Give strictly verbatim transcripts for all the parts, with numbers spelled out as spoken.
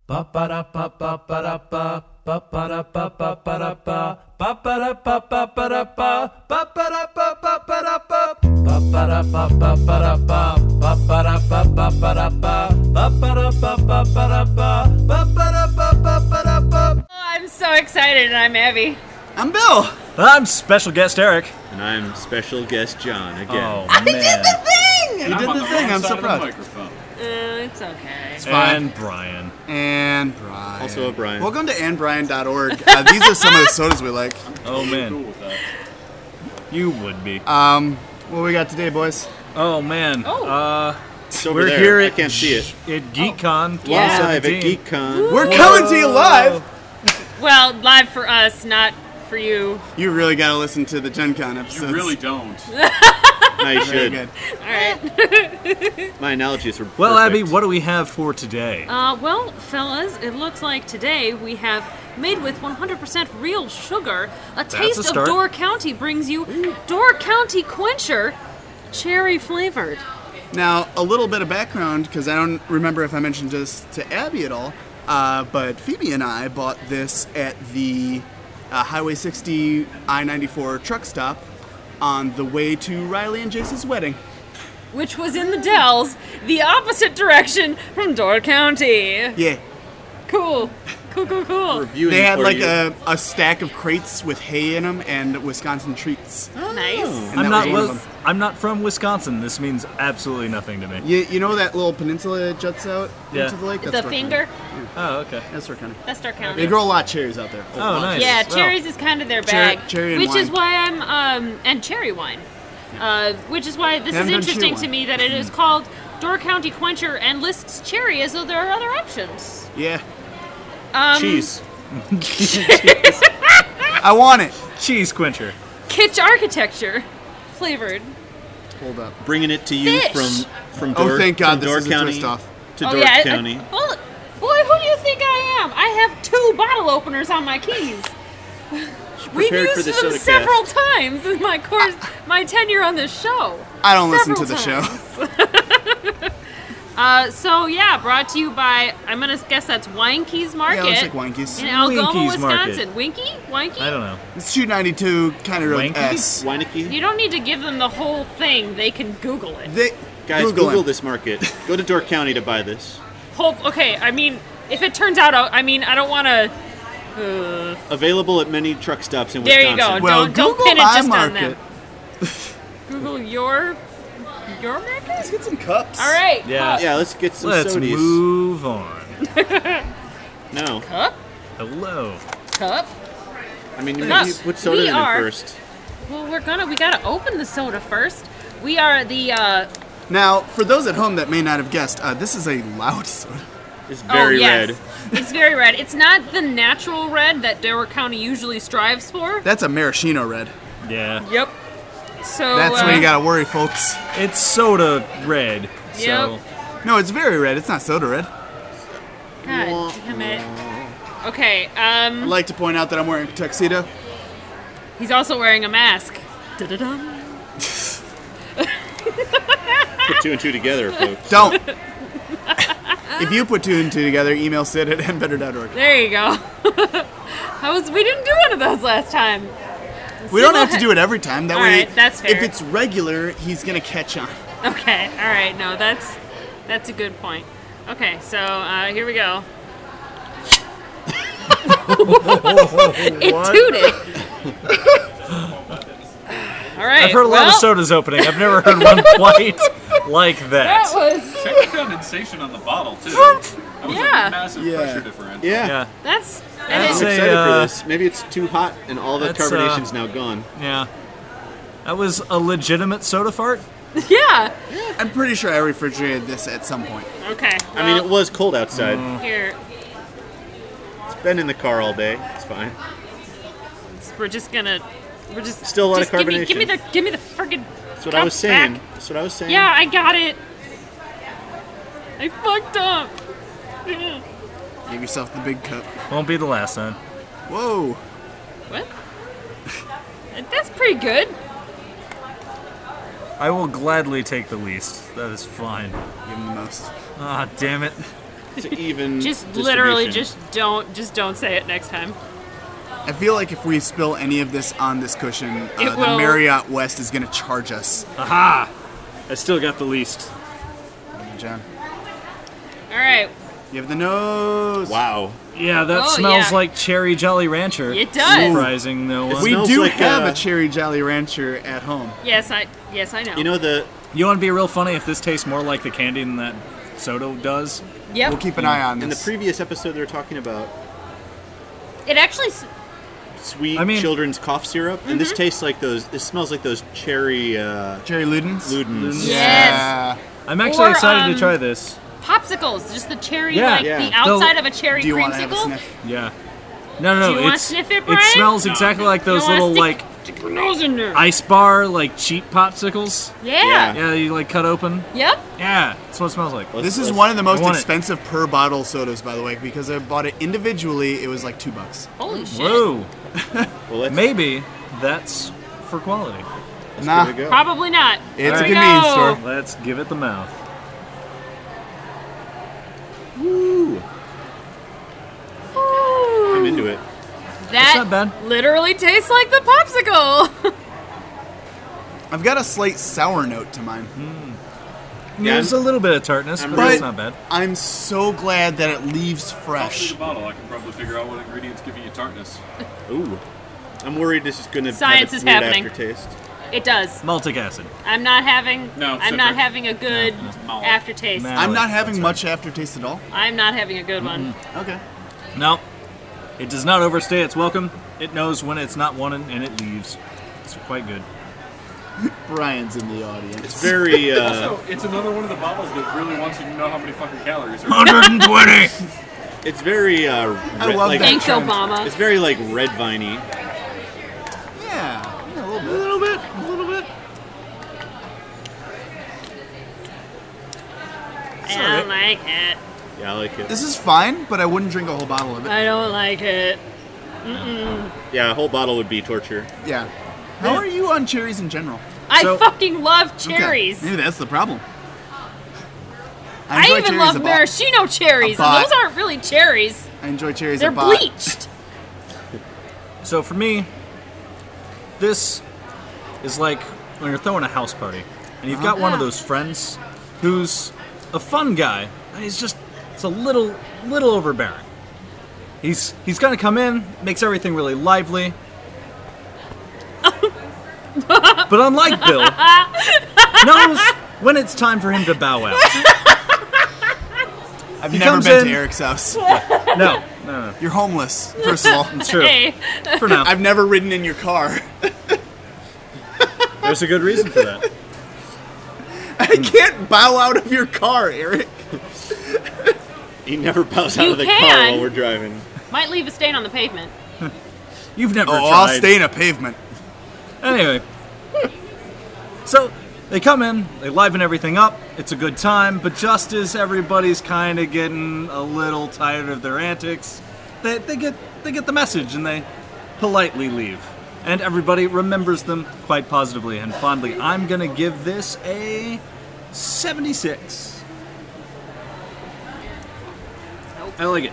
I'm so excited, and I'm Abby. I'm Bill. I'm special guest Eric. And I'm special guest John again. Oh, I man. did the thing! And You I'm did on the the thing, wrong I'm so side of the proud. microphone. Uh, it's okay. It's fine. And Brian. And Brian. Also a Brian. Welcome to and brian dot org. Uh, these are some of the sodas we like. Oh, Cool man. with that. You would be. Um, what we got today, boys? Oh, man. Oh. Uh, It's over we're there. here I at, can't see it. at GeekCon Yeah. Live at twenty seventeen. GeekCon. We're coming to you live. Well, live for us, not for you. You really got to listen to the Gen Con episodes. You really don't. No, you Very should. good. All right. My analogies were Well, perfect. Abby, what do we have for today? Uh, well, fellas, it looks like today we have made with one hundred percent real sugar. A taste a of start. Door County brings you Door County Quencher, cherry flavored. Now, a little bit of background, because I don't remember if I mentioned this to Abby at all, uh, but Phoebe and I bought this at the uh, Highway sixty I ninety-four truck stop on the way to Riley and Jace's wedding. Which was in the Dells, the opposite direction from Door County. Yeah. Cool. Cool, cool, cool. Reviewing They had for like you. a, a stack of crates with hay in them and Wisconsin treats. Nice. And I'm that not. was one of Well, them. I'm not from Wisconsin. This means absolutely nothing to me. You, you know that little peninsula that juts out Yeah. into the lake? The Door County. finger? Oh, okay. That's Door County. That's Door County. They grow a lot of cherries out there. Oh, nice. Yeah, Well, cherries is kind of their Cherry- bag, cherry and which is wine. why I'm um and cherry wine, uh, which is why this is Haven't done interesting cherry to wine. me that it is called Door County Quencher and lists cherry as though there are other options. Yeah. Um, Cheese. I want it. Cheese quencher. Kitsch architecture, flavored. Hold up. Bringing it to you Fish. from from Oh, Door, thank God from this Door is a County twist off. to oh Door yeah, I- County. I, well, boy, who do you think I am? I have two bottle openers on my keys. We've prepared for used the them soda several cast. times in my course, my tenure on this show. I don't listen to Several the show. Uh, so yeah, brought to you by, I'm gonna guess that's Winky's Market. Yeah, it looks like Winkies. in Algoma, Winky's Market. Wisconsin. Winky? Winky? I don't know. It's two ninety-two County Road Wanky? S. Weineke? You don't need to give them the whole thing. They can Google it. They, Guys, Google, Google him. this market. Go to Door County to buy this. Hope. Okay. I mean, if it turns out, I mean, I don't want to. Uh, Available at many truck stops in There you Wisconsin. go. Well, don't don't Google pin it my just market. on them. Google your your market. Let's get some cups. All right. Yeah. Cup. Yeah, let's get some Let's sodies. move on. No. Cup. Hello. Cup. I mean, you, Cup. you put soda We in are- it first. Well, we're gonna we gotta open the soda first. We are the. Uh, Now, for those at home that may not have guessed, uh, this is a loud soda. It's very oh, yes. red. It's very red. It's not the natural red that Door County usually strives for. That's a maraschino red. Yeah. Yep. So That's uh, when you gotta worry, folks. It's soda red. So. No, it's very red. It's not soda red. God damn it. Okay. Um. I'd like to point out that I'm wearing a tuxedo. He's also wearing a mask. Da-da-dum. Put two and two together, folks. Don't. If you put two and two together, email Sid at n better dot org. There you go. I was. We didn't do one of those last time. We don't have to do it every time. That All way, right, that's fair. if it's regular, he's gonna catch on. Okay. All right. No, that's that's a good point. Okay. So uh, here we go. It tooted. All right. I've heard a lot well, of sodas opening. I've never heard one quite like That that. was. Check the condensation on the bottle, too. That was Yeah. a massive Yeah. pressure differential. Yeah. Yeah. That's. I'd And I'm it, say- excited uh, for this. Maybe it's too hot and all the that's, uh, carbonation's now gone. Yeah. That was a legitimate soda fart. yeah. I'm pretty sure I refrigerated this at some point. Okay. I mean, well, it was cold outside. here. It's been in the car all day. It's fine. We're just gonna. We're just. Still a lot just of give me, give me carbonation. the. Give me the friggin'. That's what I was saying. That's what I was saying. Yeah, I got it. I fucked up. Give yourself the big cup. Won't be the last time. Whoa. What? That's pretty good. I will gladly take the least. That is fine. Give him the most. Ah, damn it. It's an even. Just literally, distribution. just don't, just don't say it next time. I feel like if we spill any of this on this cushion, uh, It the will- Marriott West is going to charge us. Aha! I still got the least. John, All right, you have the nose. Wow. Yeah, that Oh, smells yeah. like Cherry Jolly Rancher. It does. Surprising, no one. We smells do like, have uh, a Cherry Jolly Rancher at home. yes, I, yes, I know. You know the. You want to be real funny if this tastes more like the candy than that soda does? yep. We'll keep an eye on In the this. previous episode, they were talking about It actually, s- sweet I mean- children's cough syrup, and Mm-hmm. this tastes like those. This smells like those cherry uh, Cherry Ludens? Ludens. Yes. I'm actually Or, excited um, to try this. popsicles, just the cherry, Yeah. like Yeah. the outside They'll- of a cherry Do you want to have a creamsicle. sniff? Yeah. No, no, no. Do you wanna it's, sniff it, it Brian? smells No. exactly like You those don't wanna little, stick- like, Stick your nose in there. ice bar, like, cheap popsicles. Yeah. Yeah, you, like, cut open. Yep. Yeah, that's what it smells like. Let's- This is let's- one of the most I want it. expensive per bottle sodas, by the way, because I bought it individually. It was like two bucks. Holy shit. Whoa. Well, let's, Maybe that's for quality. let's Nah. give it a go. Probably not. It's All a right. convenience Go. store. Let's give it the mouth. Woo! I'm into it. That not bad. literally tastes like the popsicle. I've got a slight sour note to mine. Yeah, There's a little bit of tartness, I'm but really- it's not bad. I'm so glad that it leaves I'll see fresh. the bottle. I can probably figure out what ingredients give you tartness. Ooh. I'm worried this is going to Science have a is weird happening. aftertaste. It does. Maltic acid. I'm not having. No, I'm not citric. having a good No. aftertaste. No. I'm not That's having right. much aftertaste at all. I'm not having a good one. Okay. No. It does not overstay its welcome. It knows when it's not wanted, and it leaves. It's quite good. Brian's in the audience. It's very. Uh, So it's another one of the bottles that really wants you to know how many fucking calories are. one hundred twenty! it's very. Uh, I red, love like, that. Thanks, trend. Obama. It's very like red viney. Yeah, yeah, a little A bit. little bit, a little bit. I don't like it. Yeah, I like it. This is fine, but I wouldn't drink a whole bottle of it. I don't like it. Yeah, a whole bottle would be torture. Yeah. How are you on cherries in general? I So- fucking love Okay, cherries. maybe that's the problem. I, enjoy even cherries love a bo- maraschino cherries, a and bot. those aren't really cherries. I enjoy cherries They're a lot. bleached. So for me, this is like when you're throwing a house party, and you've got one of Uh-huh. those friends who's a fun guy, and he's just it's a little little overbearing. He's he's gonna come in, makes everything really lively. But unlike Bill, knows when it's time for him to bow out. I've He never comes been in- to Eric's house. No, no, no. You're homeless, first of all. It's true. Hey, For now, I've never ridden in your car. there's a good reason for that. I can't bow out of your car, Eric. He never bows You out of the car can. while we're driving. might leave a stain on the pavement. You've never Oh, tried. I'll stain a pavement. Anyway, so they come in, they liven everything up. It's a good time, but just as everybody's kind of getting a little tired of their antics, they, they get they get the message and they politely leave. And everybody remembers them quite positively and fondly. I'm gonna give this a seventy-six. I like it.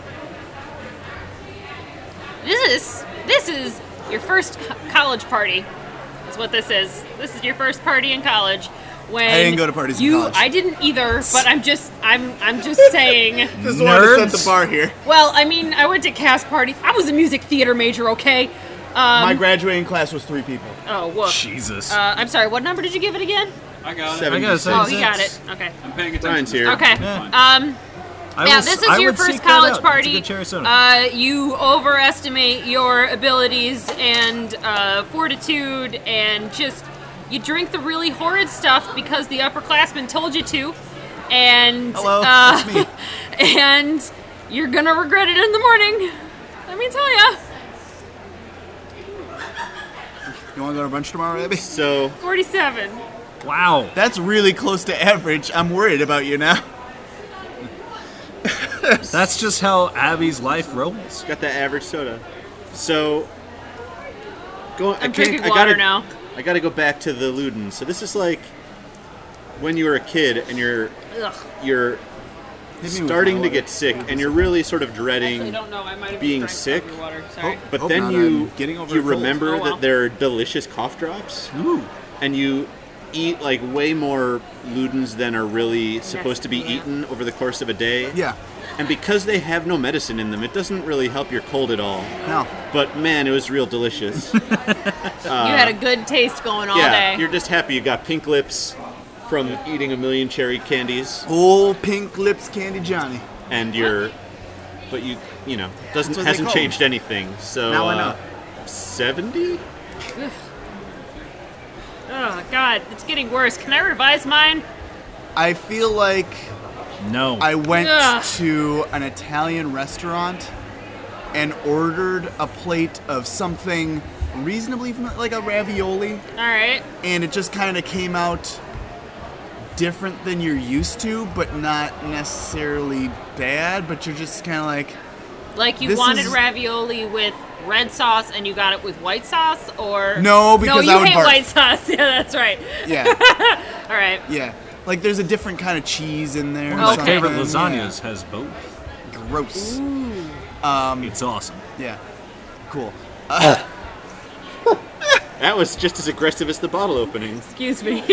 This is this is your first co- college party. Is what this is. This is your first party in college. When I didn't go to parties in you, college. I didn't either, but I'm just I'm I'm just saying. Just wanted to set Nerds. the bar here. Well, I mean, I went to cast parties. I was a music theater major, okay? Um, My graduating class was three people. oh, woof. Jesus. Uh, I'm sorry. What number did you give it again? I got it. Seven. I gotta say, Oh, he got it. Okay. I'm paying attention. Brian's to here. this. Okay. Yeah. Um, I yeah, will- this I is your would first seek that college out. It's a party. good cherry soda. Uh, you overestimate your abilities and uh, fortitude, and just you drink the really horrid stuff because the upperclassmen told you to, and Hello, uh, that's me. and you're gonna regret it in the morning. Let me tell ya. You want to go to brunch tomorrow, baby? So, forty-seven. Wow. That's really close to average. I'm worried about you now. That's just how Abby's life rolls. got that average soda. So, go. I I'm can't- drinking I water gotta, now. I gotta go back to the Luden. So this is like when you were a kid and you're Ugh. you're with starting my to water. get sick, and you're really sort of Actually, dreading. don't know. I might have being just sick? drank water. Sorry. Oh. But Hope then not, you I'm getting over you a cold. remember Oh, well. that they're delicious cough drops, Ooh. and you eat like way more Ludens than are really supposed to be yeah. eaten over the course of a day. Yeah. And because they have no medicine in them, it doesn't really help your cold at all. No. But man, it was real delicious. you had a good taste going all yeah, day. you're just happy you got pink lips from eating a million cherry candies, Old Pink Lips Candy Johnny. and you're, but you, you know, doesn't That's what they hasn't call changed anything. So Now I know. uh, seventy. Oh God, it's getting worse. Can I revise mine? I feel like No. I went Ugh. to an Italian restaurant and ordered a plate of something reasonably familiar, like a ravioli, All right. and it just kind of came out different than you're used to, but not necessarily bad, but you're just kind of like, Like you This wanted is- ravioli with red sauce and you got it with white sauce, or No, because no, I you would hate barf. white sauce. Yeah, that's right. yeah, All right. yeah. Like there's a different kind of cheese in there. One or of my Okay. favorite something, lasagnas has both. Yeah. Gross. It's awesome. Yeah. Cool. That was just as aggressive as the bottle opening. Excuse me.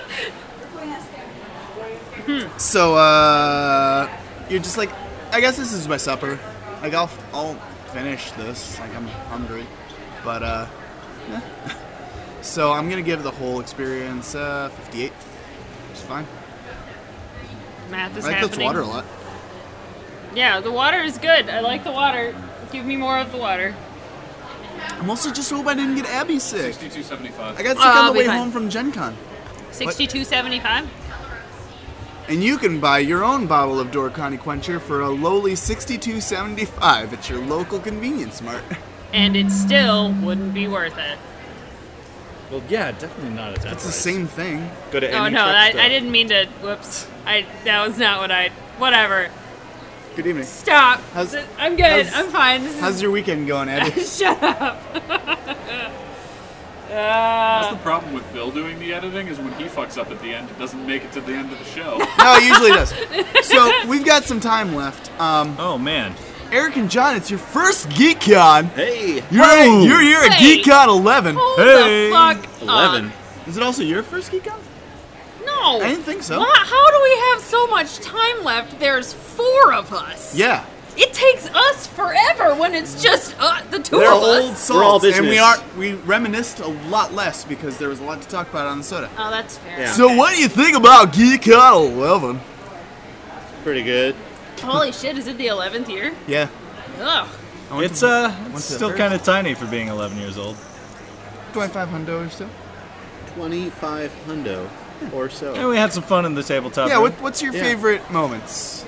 So, uh, you're just like, I guess this is my supper. Like, I'll, I'll finish this. Like, I'm hungry. But, uh, yeah. So I'm gonna give the whole experience, uh, fifty-eight. It's fine. Math is I like happening. this water a lot. Yeah, the water is good. I like the water. Give me more of the water. I mostly just hope I didn't get Abby sick. sixty-two seventy-five. I got sick Oh, on I'll the be way fine. home from Gen Con. Sixty-two seventy-five. And you can buy your own bottle of Dorkani Quencher for a lowly sixty-two seventy-five at your local convenience mart. And it still wouldn't be worth it. Well, yeah, definitely not at that It's the price. same thing. Go to Oh any no, truck I, stop. I didn't mean to. Whoops. I that was not what I. Whatever. Good evening. Stop. How's- I'm good. how's- I'm fine. This How's your weekend going, Abby? is. Shut up. That's uh, the problem with Bill doing the editing is when he fucks up at the end, it doesn't make it to the end of the show. No, it usually does. So we've got some time left. Um, Oh, man. Eric and John, it's your first GeekCon. Hey, You're, Whoa. you're here at Hey. GeekCon eleven. hold Hey. the fuck eleven. up. Is it also your first GeekCon? No. I didn't think so. What? How do we have so much time left? There's four of us. Yeah. It takes us forever when it's just uh, the 2 They're of old us. salts, We're all and we business. are we reminisced a lot less because there was a lot to talk about on the soda. Oh, that's fair. Yeah. So what do you think about GeekCon eleven? Pretty good. Holy shit! Is it the eleventh year? Yeah. Ugh. I went It's, to- uh, went it's to still first. kind of tiny for being eleven years old. twenty-five hundo or so. Twenty-five hundo or so. And we had some fun in the tabletop Yeah, room. what, what's your Yeah. favorite moments?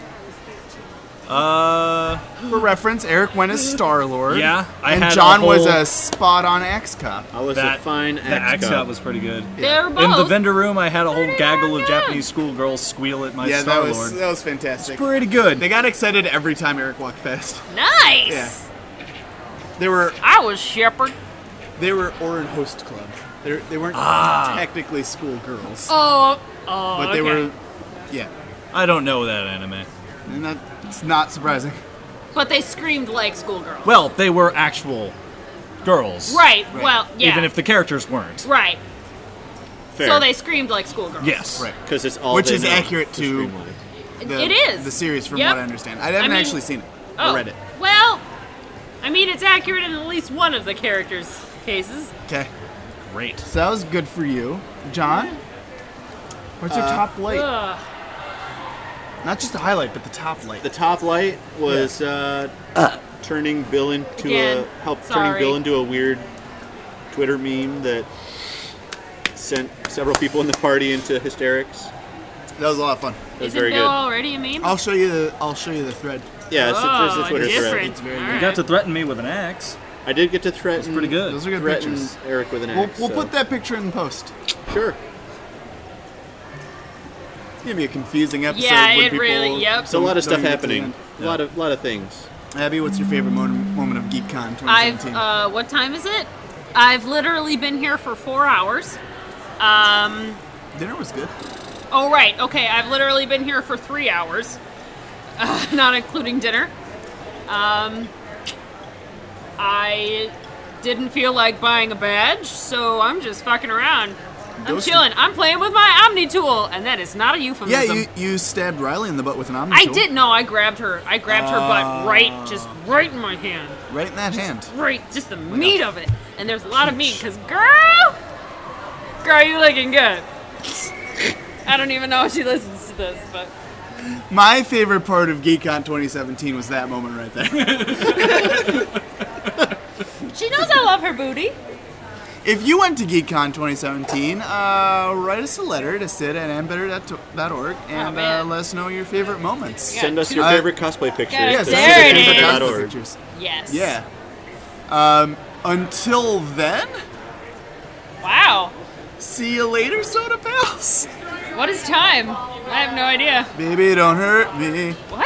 Uh, For reference, Eric went as Star-Lord. Yeah, I and had a John was whole- a spot-on Axe Cop. I was that, a fine the axe cop. shot was pretty good. They're both. In the vendor room, I had a whole Pretty gaggle darn of good. Japanese schoolgirls squeal at my Yeah, that Star was Lord. that was fantastic. Pretty good. They got excited every time Eric walked past. Nice. Yeah. They were I was Shepherd. they were Orin Host Club. They they weren't Ah. technically schoolgirls, Oh. Oh. but they okay. were. Yeah, I don't know that anime. and that, it's not surprising. But they screamed like schoolgirls. Well, they were actual girls. Right. Right. Well, yeah. Even if the characters weren't. Right. Fair. So they screamed like schoolgirls. Yes. Right. because it's all Which they is know accurate to to- scream like. The, It is. the series, from Yep. what I understand. I haven't mean- actually seen it. Oh. I read it. Well, I mean, it's accurate in at least one of the characters' cases. Okay, Great. so that was good for you, John. What's your Uh, top light? Ugh. Not just the highlight, but the top light. The top light was uh, turning Bill into Again, a help sorry. turning Bill into a weird Twitter meme that sent several people in the party into hysterics. That was a lot of fun. That was Isn't very Bill good. already a meme? I'll show you the I'll show you the thread. Yeah, it's, oh, it's a Twitter different. thread. It's very All good. You right. got to threaten me with an axe. I did get to threaten. pretty good. Those are good threaten pictures. Eric with an We'll, axe. we'll so- put that picture in the post. Sure. It's gonna be a confusing episode. Yeah, when it people really- yep. It's a lot of don't stuff even get to the happening. end. A lot of lot of things. Abby, what's your favorite moment, moment of GeekCon twenty I've, seventeen? uh, what time is it? I've literally been here for four hours. Um, Dinner was good. oh, right. Okay, I've literally been here for three hours. uh, not including dinner. Um, I didn't feel like buying a badge, so I'm just fucking around. I'm Ghosting. chilling. I'm playing with my Omni tool, and that is not a Yeah, euphemism. you, you stabbed Riley in the butt with an omni I tool. did no. I grabbed her. I grabbed her butt right, Ah. just right in my hand. Right in that hand. Right, just the meat of it. And there's a lot of meat, because girl, girl, you looking good. I don't even know if she listens to this, but My favorite part of GeekCon twenty seventeen was that moment right there. she knows I love her booty. If you went to GeekCon twenty seventeen, uh, write us a letter to sid at ambitter dot org and uh, man. let us know your favorite moments. Yeah. Send us your Uh, favorite cosplay pictures. Yeah, Yeah, to send there us it your is. favorite dot org. pictures. Yes. Yeah. Um, until then, Wow. see you later, Soda Pals. What is time? I have no idea. Baby, don't hurt me. What?